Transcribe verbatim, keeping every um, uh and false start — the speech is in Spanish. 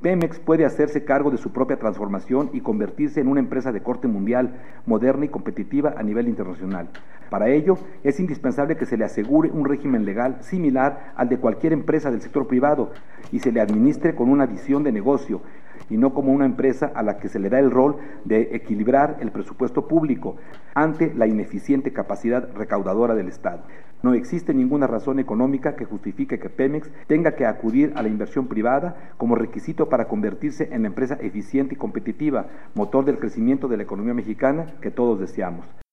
Pemex puede hacerse cargo de su propia transformación y convertirse en una empresa de corte mundial, moderna y competitiva a nivel internacional. Para ello, es indispensable que se le asegure un régimen legal similar al de cualquier empresa del sector privado y se le administre con una visión de negocio, y no como una empresa a la que se le da el rol de equilibrar el presupuesto público ante la ineficiente capacidad recaudadora del Estado. No existe ninguna razón económica que justifique que Pemex tenga que acudir a la inversión privada como requisito para convertirse en la empresa eficiente y competitiva, motor del crecimiento de la economía mexicana que todos deseamos.